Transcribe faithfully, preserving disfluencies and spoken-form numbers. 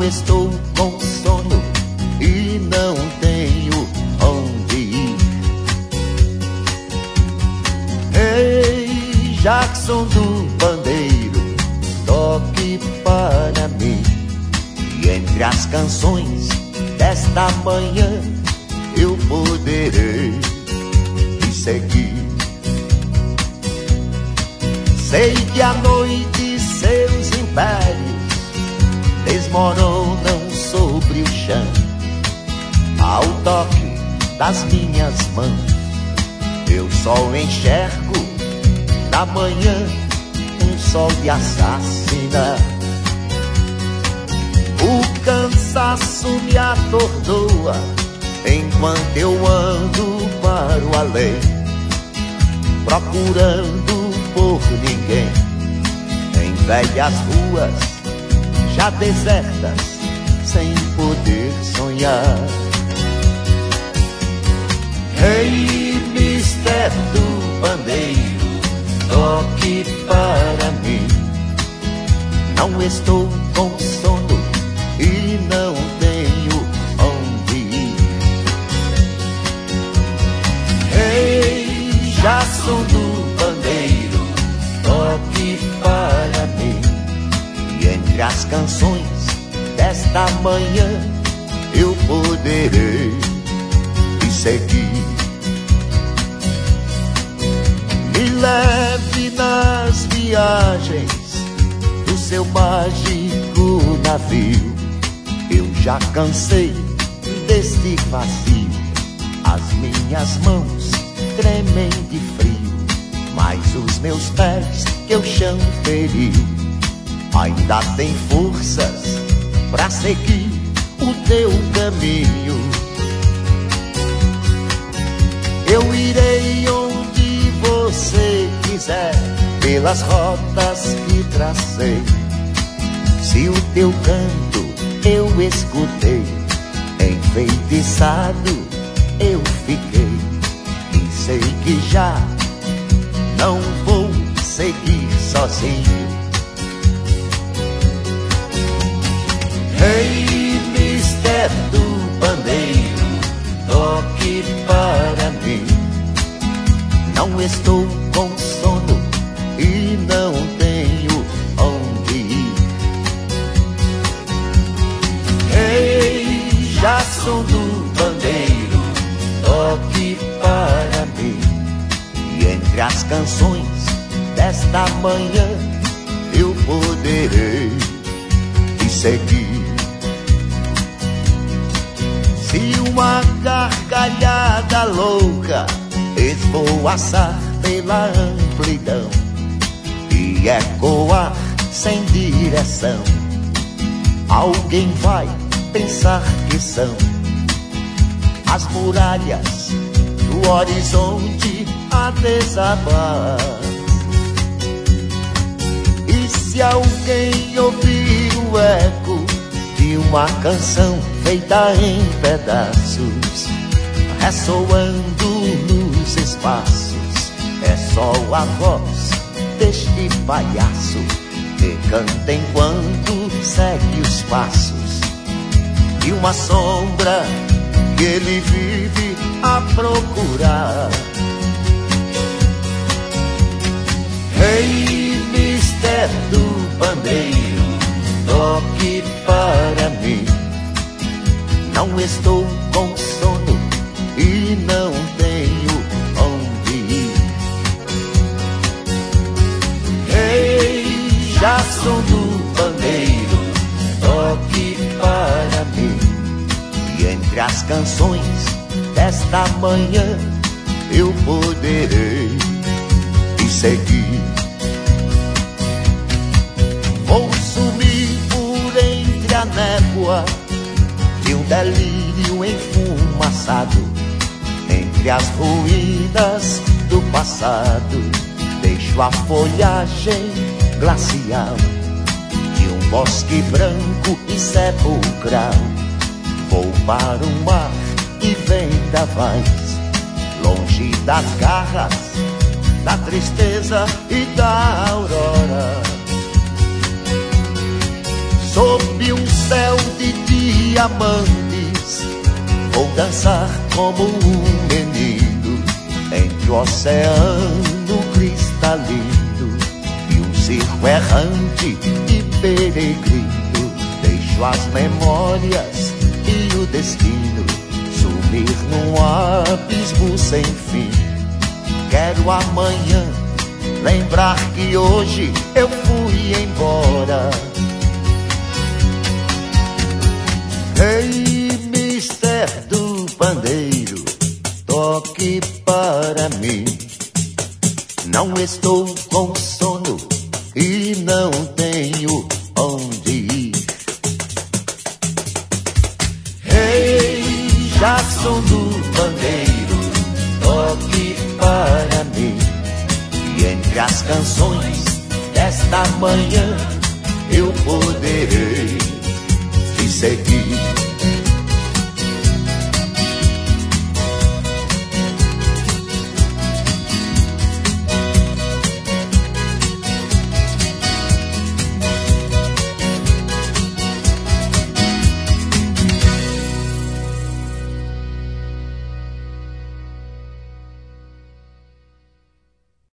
estou com sono e não tenho onde ir. Ei, Jackson do Pandeiro, toque para mim. E entre as canções desta manhã eu poderei te seguir. Sei que a noite e seus impérios desmoronam sobre o chão ao toque das minhas mãos. Eu só enxergo na manhã um sol de assassinar. O cansaço me atordoa enquanto eu ando para o além, procurando por ninguém em velhas ruas já desertas, sem poder sonhar. Hey, mister do Pandeiro, toque para mim. Não estou com sono e não tenho onde ir. Hey, Jackson do Pandeiro, toque para mim. E entre as canções desta manhã eu poderei te seguir. Me leve nas viagens do seu mágico navio. Eu já cansei deste vazio, as minhas mãos tremem de frio, mas os meus pés que o chão feriu ainda tem forças pra seguir o teu caminho. Eu irei onde você quiser, pelas rotas que tracei. Se o teu canto eu escutei, enfeitiçado eu fiquei, e sei que já não vou seguir sozinho. Hey, mister do Pandeiro, toque para mim. Não estou com sono e não tenho onde ir. Hey, Jackson do Pandeiro, toque para mim. E entre as canções desta manhã eu poderei te seguir. Se uma gargalhada louca esvoaçar pela amplidão e ecoar sem direção, alguém vai pensar que são as muralhas do horizonte a desabar. E se alguém ouvir o eco de uma canção feita em pedaços, ressoando nos espaços, é só a voz deste palhaço que canta enquanto segue os passos de uma sombra que ele vive a procurar. Hey, mister do Pandeiro, toque para mim. Não estou com sono e não tenho onde ir. Hey, Jackson do Pandeiro, toque para mim. E entre as canções desta manhã eu poderei te seguir. Vou sumir por entre a névoa de um delírio enfumaçado, entre as ruínas do passado. Deixo a folhagem glacial de um bosque branco e sepulcral. Vou para o mar e vendavais, longe das garras da tristeza e da aurora. Sou sob um céu de diamantes, vou dançar como um menino entre o oceano cristalino e um circo errante e peregrino. Deixo as memórias e o destino sumir num abismo sem fim. Quero amanhã lembrar que hoje eu fui embora. Ei, mister do pandeiro, toque para mim. Não estou com sono e não tenho onde ir. Ei, Jackson do pandeiro, toque para mim. E entre as canções desta manhã eu poderei te seguir.